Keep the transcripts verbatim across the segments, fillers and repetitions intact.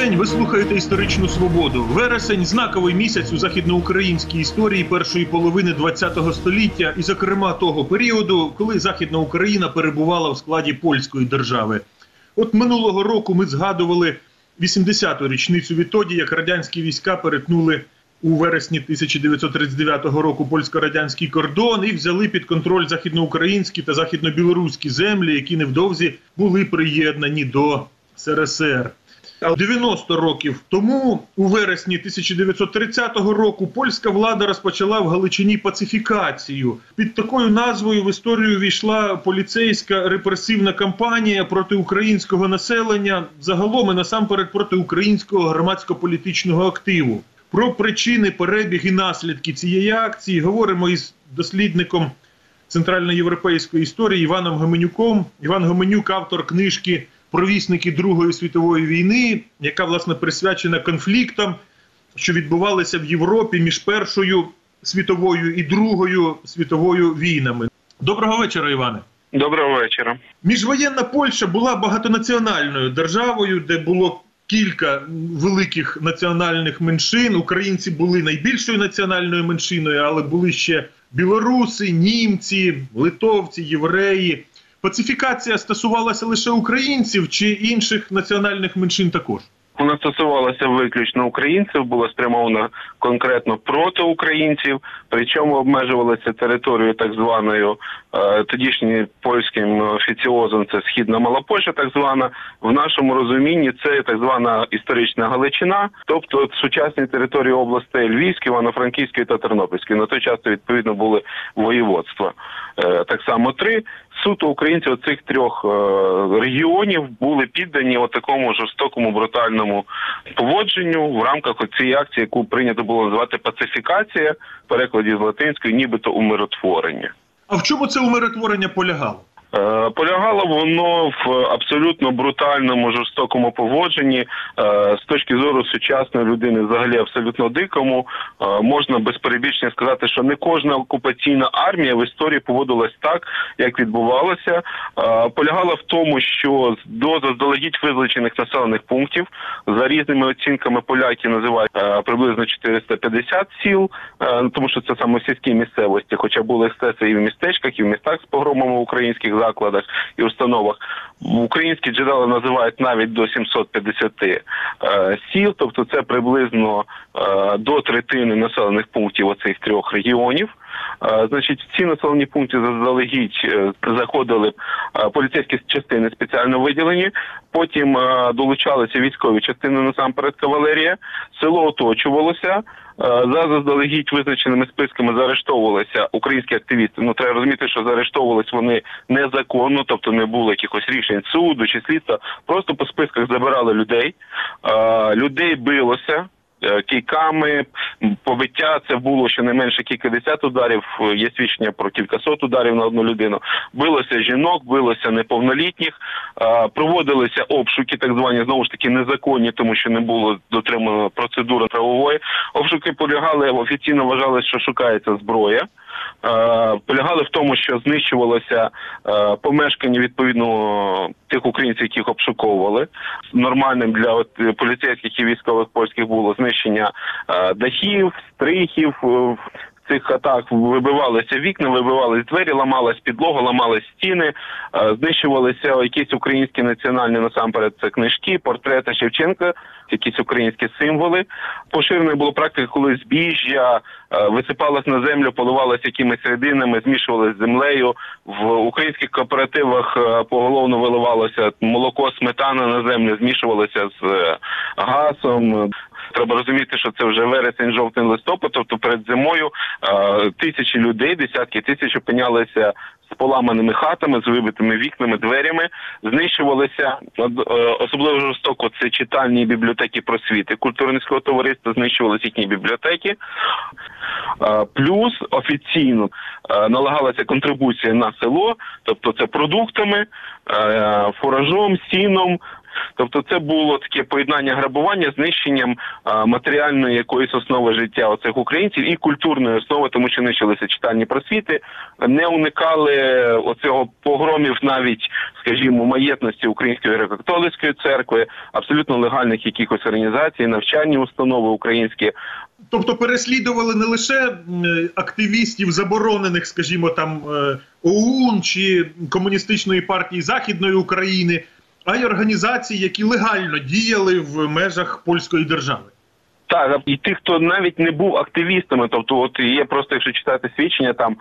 день, ви слухаєте «Історичну свободу». Вересень – знаковий місяць у західноукраїнській історії першої половини ХХ століття і, зокрема, того періоду, коли Західна Україна перебувала в складі польської держави. От минулого року ми згадували вісімдесяту річницю відтоді, як радянські війська перетнули у вересні тисяча дев'ятсот тридцять дев'ятого року польсько-радянський кордон і взяли під контроль західноукраїнські та західнобілоруські землі, які невдовзі були приєднані до СРСР. дев'яносто років тому, у вересні тисяча дев'ятсот тридцятого року, польська влада розпочала в Галичині пацифікацію. Під такою назвою в історію війшла поліцейська репресивна кампанія проти українського населення, загалом і насамперед проти українського громадсько-політичного активу. Про причини, перебіг і наслідки цієї акції говоримо із дослідником центральноєвропейської історії Іваном Гоменюком. Іван Гоменюк – автор книжки «Провісники Другої світової війни», яка, власне, присвячена конфліктам, що відбувалися в Європі між Першою світовою і Другою світовою війнами. Доброго вечора, Іване. Доброго вечора. Міжвоєнна Польща була багатонаціональною державою, де було кілька великих національних меншин. Українці були найбільшою національною меншиною, але були ще білоруси, німці, литовці, євреї. Пацифікація стосувалася лише українців чи інших національних меншин також? Вона стосувалася виключно українців, була спрямована конкретно проти українців, причому обмежувалася територією так званою, е, тодішнім польським офіціозом, це Східна Мала Польща так звана. В нашому розумінні це так звана історична Галичина, тобто сучасні території областей Львівської, Івано-Франківської та Тернопільської. На той час, відповідно, були воєводства. Е, так само три. Суто українці оцих трьох е, регіонів були піддані отакому жорстокому, брутальному поводженню в рамках цієї акції, яку прийнято було називати пацифікація, в перекладі з латинської, нібито умиротворення. А в чому це умиротворення полягало? Е, полягало воно в абсолютно брутальному, жорстокому поводженні. Е, з точки зору сучасної людини, взагалі абсолютно дикому, е, можна без перебільшення сказати, що не кожна окупаційна армія в історії поводилась так, як відбувалося. Е, полягало в тому, що до заздалегідь визначених населених пунктів, за різними оцінками поляки називають е, приблизно чотириста п'ятдесят сіл, е, тому що це саме сільські місцевості, хоча були ексцеси і в містечках, і в містах з погромами українських закладах і установах. Українські джерела називають навіть до сімсот п'ятдесят е, сіл, тобто це приблизно е, до третини населених пунктів оцих трьох регіонів. Е, значить, в ці населені пункти заздалегідь е, заходили е, поліцейські частини спеціально виділені, потім е, долучалися військові частини, насамперед кавалерія, село оточувалося, за заздалегідь визначеними списками заарештовувалися українські активісти. Ну, треба розуміти, що заарештовувалися вони незаконно, тобто не було якихось рішень суду чи слідства. Просто по списках забирали людей. Людей билося кийками, побиття, це було щонайменше кількадесят ударів, є свідчення про кількасот ударів на одну людину. Билося жінок, билося неповнолітніх, проводилися обшуки, так звані, знову ж таки, незаконні, тому що не було дотримано процедури правової. Обшуки полягали, офіційно вважалось, що шукається зброя. Полягали в тому, що знищувалося помешкання, відповідно, тих українців, яких обшуковували. Нормальним для от, поліцейських і військових польських було знищення дахів, стрихів. В цих хатах вибивалися вікна, вибивались двері, ламалась підлога, ламались стіни, знищувалися якісь українські національні, насамперед, це книжки, портрети Шевченка, якісь українські символи. Поширеною була практика, коли збіжжя висипалось на землю, поливалось якимись рідинами, змішувалось з землею. В українських кооперативах поголовно виливалося молоко, сметана на землю, змішувалося з газом. Треба розуміти, що це вже вересень, жовтень, листопад, тобто перед зимою тисячі людей, десятки тисяч опинялися з поламаними хатами, з вибитими вікнами, дверями, знищувалися, особливо жорстоко, це читальні бібліотеки просвіти культурницького товариства, знищувалися їхні бібліотеки. Плюс офіційно налагалася контрибуція на село, тобто це продуктами, фуражом, сіном. Тобто це було таке поєднання грабування, знищенням а, матеріальної якоїсь основи життя оцих українців і культурної основи, тому що нищилися читальні просвіти, не уникали оцього погромів навіть, скажімо, маєтності Української греко-католицької церкви, абсолютно легальних якихось організацій, навчальні установи українські. Тобто переслідували не лише активістів заборонених, скажімо, там ОУН чи Комуністичної партії Західної України, а й організації, які легально діяли в межах польської держави. Так, і тих, хто навіть не був активістами, тобто от є просто, якщо читати свідчення, там,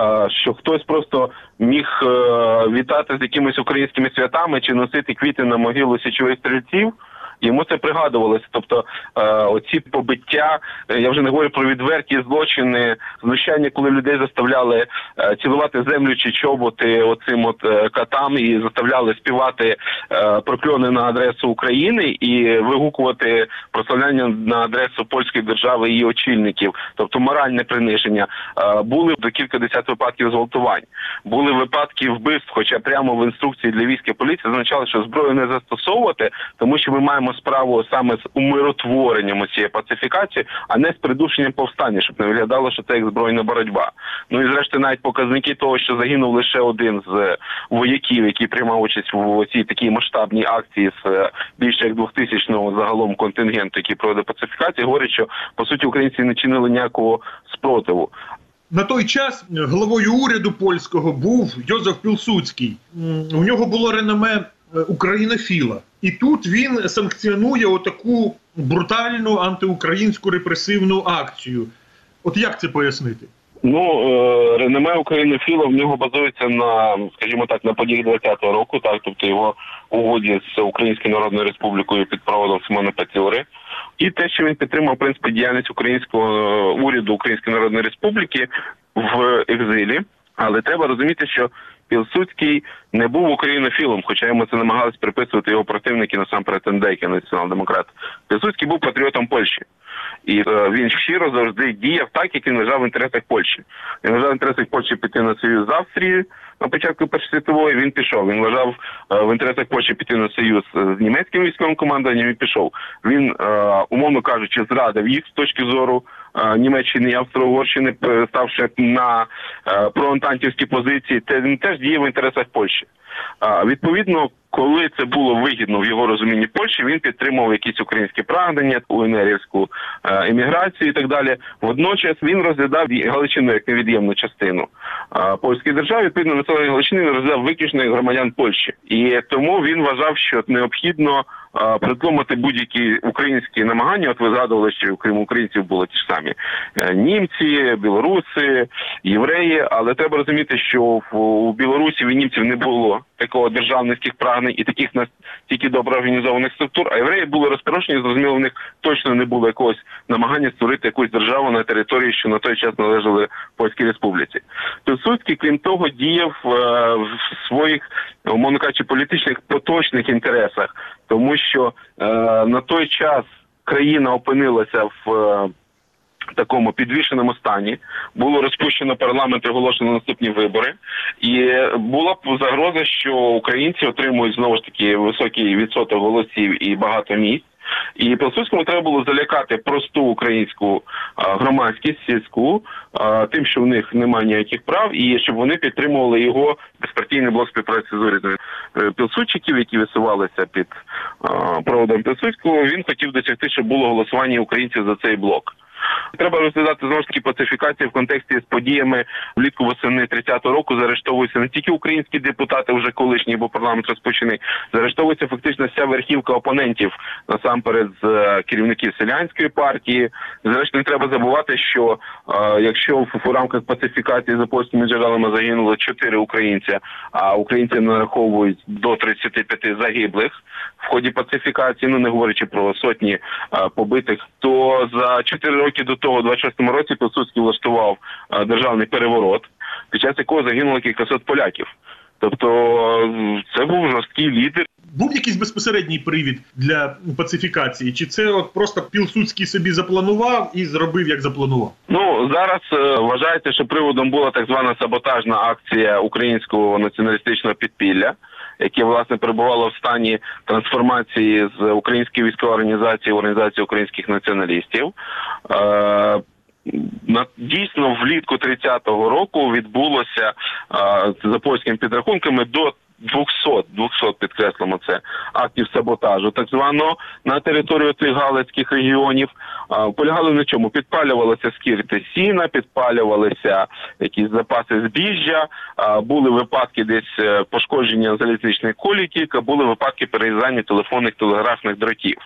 що хтось просто міг вітати з якимись українськими святами чи носити квіти на могилу січових стрільців, йому це пригадувалося. Тобто е, оці побиття, я вже не говорю про відверті злочини, знущання, коли людей заставляли е, цілувати землю чи чоботи оцим от е, катам і заставляли співати е, прокльони на адресу України і вигукувати прославляння на адресу польської держави і її очільників. Тобто моральне приниження. Е, були до кілька десят випадків зґвалтувань. Були випадки вбивств, хоча прямо в інструкції для військ і поліції означало, що зброю не застосовувати, тому що ми маємо справу саме з умиротворенням цієї пацифікації, а не з придушенням повстання, щоб не виглядало, що це як збройна боротьба. Ну і зрештою навіть показники того, що загинув лише один з вояків, який приймав участь в цій такій масштабній акції з більше як двохтисячного загалом контингенту, який проводив пацифікацію, говорить, що по суті українці не чинили ніякого спротиву. На той час головою уряду польського був Йозеф Пілсудський. У нього було реноме українофіла. І тут він санкціонує отаку брутальну антиукраїнську репресивну акцію. От як це пояснити? Ну, реноме українофіла в нього базується на, скажімо так, на подіях двадцятого року, так, тобто його угоді з Українською Народною Республікою під проводом Симона Петлюри. І те, що він підтримав, в принципі, діяльність українського уряду Української Народної Республіки в екзилі. Але треба розуміти, що Пілсудський не був українофілом, хоча йому це намагались приписувати його противники, насамперед Ендейки, націонал-демократ. Пілсудський був патріотом Польщі. І е, він щиро завжди діяв так, як він вважав в інтересах Польщі. Він вважав в інтересах Польщі піти на союз з Австрією на початку Першої світової, він пішов. Він вважав е, в інтересах Польщі піти на союз з німецьким військовим командуванням і пішов. Він, е, умовно кажучи, зрадив їх з точки зору е, Німеччини і Австро-Угорщини, ставши на е, проантантівські позиції, те він теж діяв в інтересах Польщі. А, відповідно, коли це було вигідно в його розумінні Польщі, він підтримував якісь українські прагнення, УНРівську е, еміграцію і так далі. Водночас він розглядав Галичину як невід'ємну частину е, польської держави. Відповідно, населення Галичини він розглядав виключно як громадян Польщі. І тому він вважав, що необхідно е, притлумати будь-які українські намагання. От ви згадували, що крім українців було ті ж самі е, німці, білоруси, євреї. Але треба розуміти, що в, у Білорусі і німців не було такого державницьких прагнень і таких настільки добре організованих структур, а євреї були розпорошені, зрозуміло, в них точно не було якогось намагання створити якусь державу на території, що на той час належали Польській Республіці. Пілсудський, крім того, діяв е, в своїх, умовно кажучи, політичних поточних інтересах, тому що е, на той час країна опинилася в е, такому підвішеному стані, було розпущено парламент і оголошено наступні вибори, і була загроза, що українці отримують знову ж таки високий відсоток голосів і багато місць. І Пілсудському треба було залякати просту українську а, громадськість, сільську, а, тим, що в них немає ніяких прав, і щоб вони підтримували його безпартійний блок співпраці з урядом. Пілсудчиків, які висувалися під а, проводом Пілсудського, він хотів досягти, щоб було голосування українців за цей блок. Треба розглядати, знову ж таки, пацифікацію в контексті з подіями влітку восени тридцятого року. Заарештовуються не тільки українські депутати, вже колишні, бо парламент розпочений, заарештовується фактично вся верхівка опонентів, насамперед з керівників селянської партії. Зрештою, не треба забувати, що е, якщо в, в рамках пацифікації за польськими джерелами загинуло чотири українця, а українці нараховують до тридцяти п'яти загиблих в ході пацифікації, ну не говорячи про сотні е, побитих, то за чотири роки до того, у двадцять шостому році, Пілсудський влаштував е, державний переворот, під час якого загинуло кількасот поляків. Тобто це був жорсткий лідер. Був якийсь безпосередній привід для пацифікації? Чи це от просто Пілсудський собі запланував і зробив, як запланував? Ну, зараз е, вважається, що приводом була так звана саботажна акція українського націоналістичного підпілля, яке, власне, перебувало в стані трансформації з української військової організації в організацію українських націоналістів. Дійсно, влітку тридцятого року відбулося, за польськими підрахунками, до двохсот, підкреслимо це, актів саботажу, так званого, на територію тих галицьких регіонів. Полягали на чому? Підпалювалися скирти сіна, підпалювалися якісь запаси збіжжя, були випадки десь пошкодження залізничної колії, кілька, були випадки перерізання телефонних, телеграфних дротів.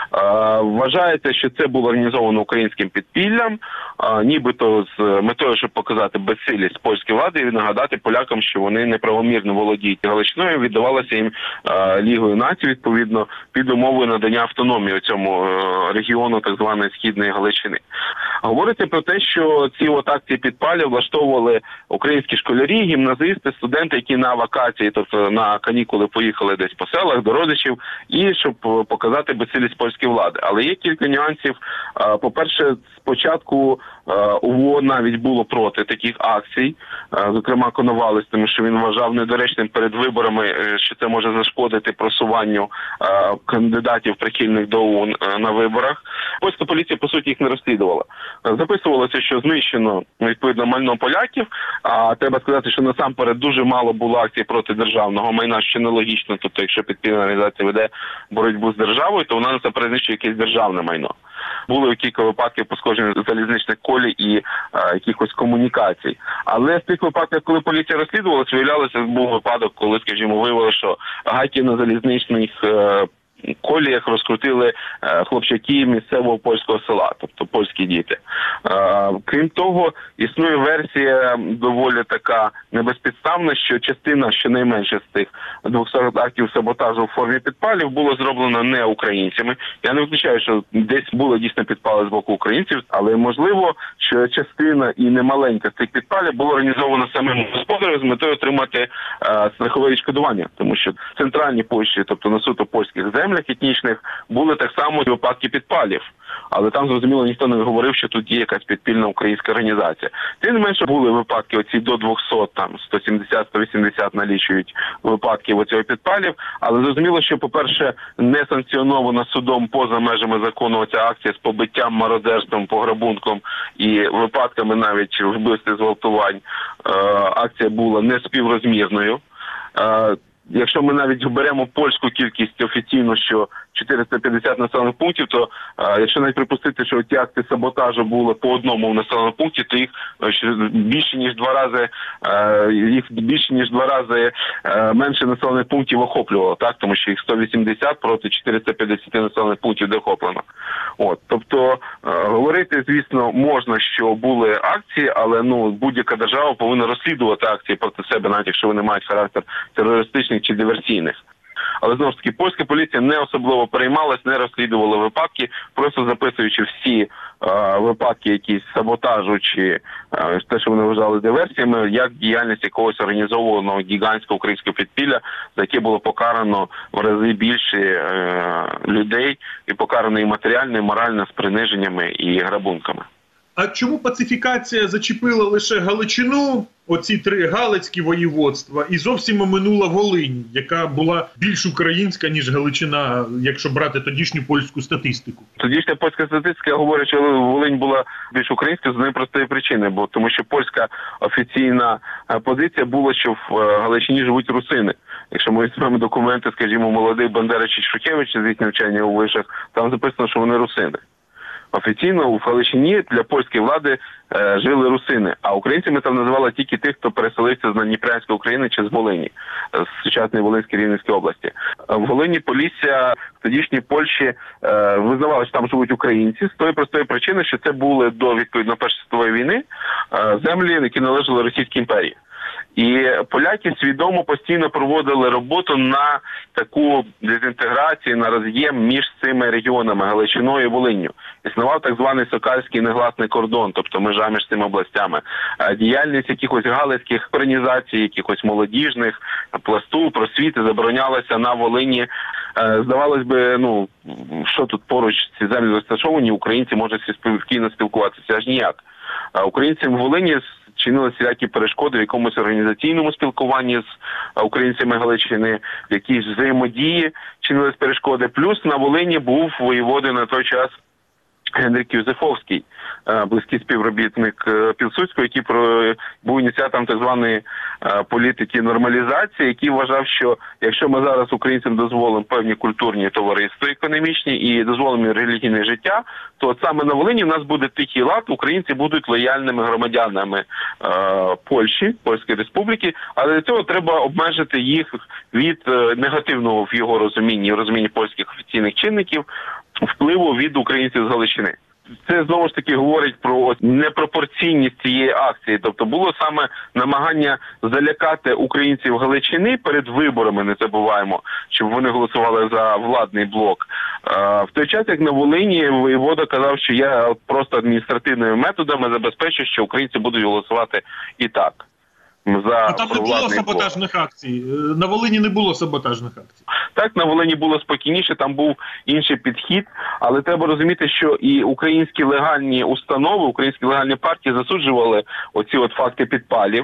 Вважається, що це було організовано українським підпіллям, нібито з метою, щоб показати безсилість польської влади і нагадати полякам, що вони неправомірно володіють Галичиною, віддавалася їм е, Лігою націй, відповідно, під умовою надання автономії цьому е, регіону так званої Східної Галичини. Говориться про те, що ці от акції підпалів влаштовували українські школярі, гімназисти, студенти, які на вакації, тобто на канікули поїхали десь по селах до родичів, і щоб показати безсилість польської влади. Але є кілька нюансів. Е, по-перше, спочатку е, УВО навіть було проти таких акцій, е, зокрема Коновалець, тому що він вважав недоречним перед виборами, що це може зашкодити просуванню е, кандидатів прихильних до ОУН е, на виборах. Польська поліція, по суті, їх не розслідувала. Записувалося, що знищено, відповідно, майно поляків, а треба сказати, що насамперед дуже мало було акцій проти державного майна, що нелогічно. Тобто, якщо підпільна організація веде боротьбу з державою, то вона насамперед знищує якесь державне майно. Були кілька випадків пошкодження залізничних колій і а, якихось комунікацій. Але в тих випадках, коли поліція розслідувалася, виявлялося, був випадок, коли, скажімо, виявили, що гайки на залізничних е, коліях розкрутили е, хлопчаки місцевого польського села, тобто польські діти. Е, крім того, існує версія доволі така небезпідставна, що частина, щонайменше з тих двохсот актів саботажу в формі підпалів було зроблено не українцями. Я не виключаю, що десь були дійсно підпали з боку українців, але можливо, що частина і немаленька з цих підпалів було організовано самим господарем з метою отримати е, страхове відшкодування, тому що в центральній Польщі, тобто на суто польських землях етнічних, були так само випадки підпалів. Але там, зрозуміло, ніхто не говорив, що тут є якась підпільна українська організація. Тим не менше, були випадки оці до двохсот, там, сто сімдесят - сто вісімдесят налічують випадків оцього підпалів. Але зрозуміло, що, по-перше, не санкціонована судом поза межами закону оця акція з побиттям, мародерством, пограбунком і випадками навіть вбивств і зґвалтувань. Акція була не співрозмірною. Якщо ми навіть беремо польську кількість офіційно, що чотириста п'ятдесят населених пунктів, то а, якщо навіть припустити, що ті акти саботажу були по одному в населеному пункті, то їх більше ніж два рази а, їх більше ніж два рази а, менше населених пунктів охоплювало, так, тому що їх сто вісімдесят проти чотириста п'ятдесят населених пунктів де охоплено. От, тобто а, говорити, звісно, можна, що були акції, але ну будь-яка держава повинна розслідувати акції проти себе, навіть якщо вони мають характер терористичних чи диверсійних. Але, знову ж таки, польська поліція не особливо переймалась, не розслідувала випадки, просто записуючи всі е, випадки якісь саботажу чи е, те, що вони вважали диверсіями, як діяльність якогось організованого гігантського українського підпілля, за яке було покарано в рази більше е, людей і покарано і матеріально, і морально з приниженнями і грабунками. А чому пацифікація зачепила лише Галичину, оці три галицькі воєводства, і зовсім оминула Волинь, яка була більш українська, ніж Галичина, якщо брати тодішню польську статистику? Тодішня польська статистика говорить, що Волинь була більш українська з однієї простої причини, бо тому що польська офіційна позиція була, що в Галичині живуть русини. Якщо ми візьмемо документи, скажімо, молодих Бандери чи Шухевича з їх навчання у вишах, там записано, що вони русини. Офіційно у Галичині для польської влади е, жили русини, а українцями там називали тільки тих, хто переселився з Надніпрянської України чи з Волині, з сучасної Волинської Рівненської області. В Волині Полісся в тодішній Польщі е, визнавали, що там живуть українці, з тої простої причини, що це були до, відповідно, Першої світової війни е, землі, які належали Російській імперії. І поляки свідомо постійно проводили роботу на таку дезінтеграцію, на роз'єм між цими регіонами Галичиною і Волинню. Існував так званий Сокальський негласний кордон, тобто межа між цими областями. Діяльність якихось галицьких організацій, якихось молодіжних, пласту, просвіти заборонялася на Волині. Здавалось би, ну, що тут поруч ці землі розташовані, українці можуть спокійно спілкуватися, аж ніяк. Українцям в Волині чинили всілякі перешкоди в якомусь організаційному спілкуванні з українцями Галичини, в якійсь взаємодії чинились перешкоди. Плюс на Волині був воєводою на той час Генрик Юзефовський, близький співробітник Пілсудського, який був ініціатором так званої політики нормалізації, який вважав, що якщо ми зараз українцям дозволимо певні культурні товариства економічні і дозволимо релігійне життя, то от саме на Волині в нас буде тихий лад, українці будуть лояльними громадянами Польщі, Польської Республіки, але для цього треба обмежити їх від негативного в його розумінні, розумінні польських офіційних чинників, впливу від українців з Галичини. Це, знову ж таки, говорить про непропорційність цієї акції. Тобто було саме намагання залякати українців Галичини перед виборами, не забуваємо, щоб вони голосували за владний блок. В той час, як на Волині, воєвода казав, що я просто адміністративними методами забезпечу, що українці будуть голосувати і так. За там не було саботажних блок. акцій? На Волині не було саботажних акцій? Так, на Волині було спокійніше, там був інший підхід, але треба розуміти, що і українські легальні установи, українські легальні партії засуджували оці от факти підпалів,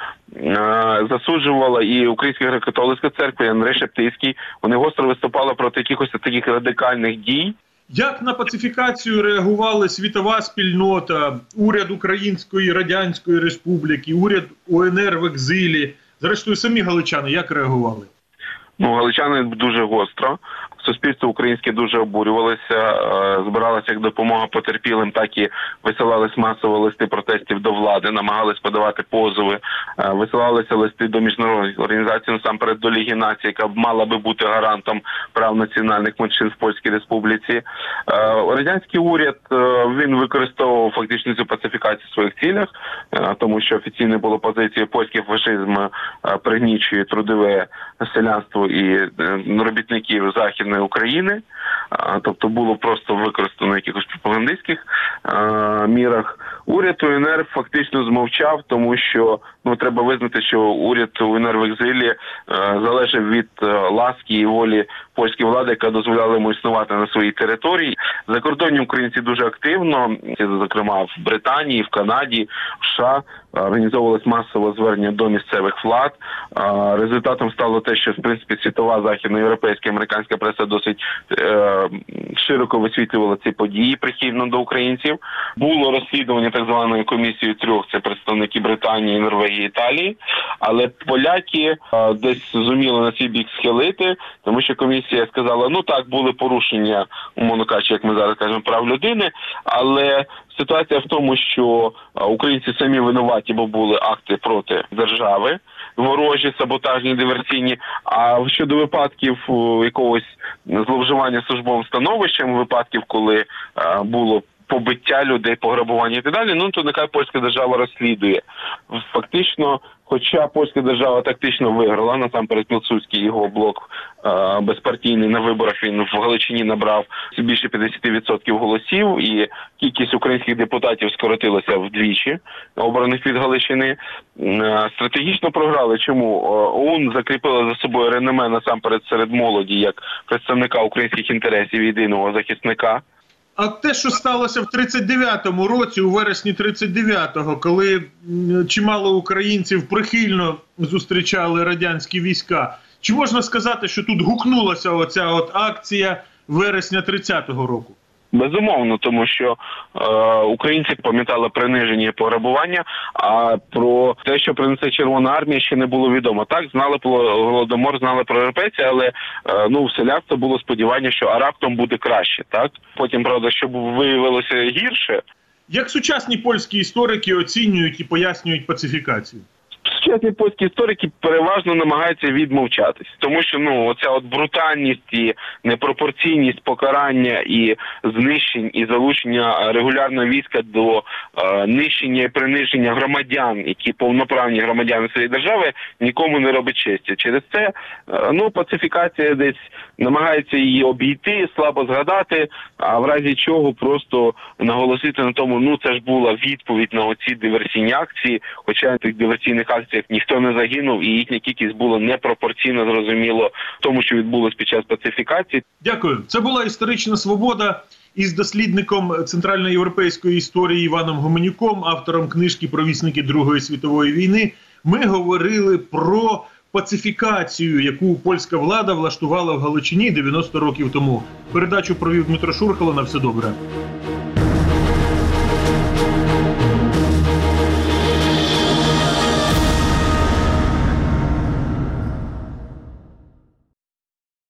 засуджувала і Українська греко-католицька церква, і Андрей Шептицький, вони гостро виступали проти якихось таких радикальних дій. Як на пацифікацію реагували світова спільнота, уряд Української Радянської Республіки, уряд УНР в екзилі? Зрештою, самі галичани як реагували? Ну, галичани дуже гостро. Суспільство українське дуже обурювалося, збиралася як допомога потерпілим, так і висилались масово листи протестів до влади, намагались подавати позови, висилалися листи до міжнародних організацій, насамперед до Ліги націй, яка мала би бути гарантом прав національних меншин в Польській Республіці. Радянський уряд, він використовував фактично цю пацифікацію в своїх цілях, тому що офіційно було позицією польський фашизм пригнічує трудове селянство і робітників Західної України, тобто було просто використано в якихось пропагандистських мірах. Уряд УНР фактично змовчав, тому що ну треба визнати, що уряд УНР в екзилі залежав від ласки і волі польської влади, яка дозволяла йому існувати на своїй території. Закордонні українці дуже активно, зокрема в Британії, в Канаді, в США, організовувалось масове звернення до місцевих влад. Результатом стало те, що в принципі світова, західноєвропейська, американська преса досить е, широко висвітлювала ці події прихильно до українців. Було розслідування так званої комісії трьох, це представники Британії, Норвегії, Італії, але поляки е, десь зуміли на свій бік схилити, тому що комісія сказала, ну так, були порушення, умовно кажучи, як ми зараз кажемо, прав людини, але ситуація в тому, що українці самі винуваті, бо були акти проти держави, ворожі, саботажні, диверсійні, а щодо випадків якогось зловживання службовим становищем, випадків, коли було побиття людей, пограбування і так далі, ну то нехай польська держава розслідує. Фактично, хоча польська держава тактично виграла, насамперед Пілсудський, його блок е, безпартійний на виборах, він в Галичині набрав більше п'ятдесят відсотків голосів, і кількість українських депутатів скоротилася вдвічі, обраних від Галичини. Е, стратегічно програли. Чому? ОУН закріпила за собою реноме насамперед серед молоді, як представника українських інтересів, єдиного захисника. А те, що сталося в тридцять дев'ятому році, у вересні тридцять дев'ятого, коли чимало українців прихильно зустрічали радянські війська, чи можна сказати, що тут гукнулася оця от акція вересня тридцятого року? Безумовно, тому що е, українці пам'ятали приниження і пограбування, а про те, що принесе Червона армія, ще не було відомо. Так, знали про Голодомор, знали про репресії, але е, ну, в селянства було сподівання, що а раптом буде краще. Так? Потім, правда, щоб виявилося гірше. Як сучасні польські історики оцінюють і пояснюють пацифікацію? Сучасні польські історики переважно намагаються відмовчатись, тому що ну оця от брутальність і непропорційність покарання і знищень і залучення регулярного війська до е, нищення і приниження громадян, які повноправні громадяни своєї держави, нікому не робить честі. Через це е, ну пацифікація десь намагається її обійти, слабо згадати, а в разі чого просто наголосити на тому, ну це ж була відповідь на оці диверсійні акції, хоча тих диверсійних акцій ніхто не загинув, і їхня кількість була непропорційно, зрозуміло, тому, що відбулось під час пацифікації. Дякую. Це була історична свобода. із дослідником центральноєвропейської історії Іваном Гоменюком, автором книжки «Провісники Другої світової війни», ми говорили про пацифікацію, яку польська влада влаштувала в Галичині дев'яносто років тому. Передачу провів Дмитро Шурхало. На все добре.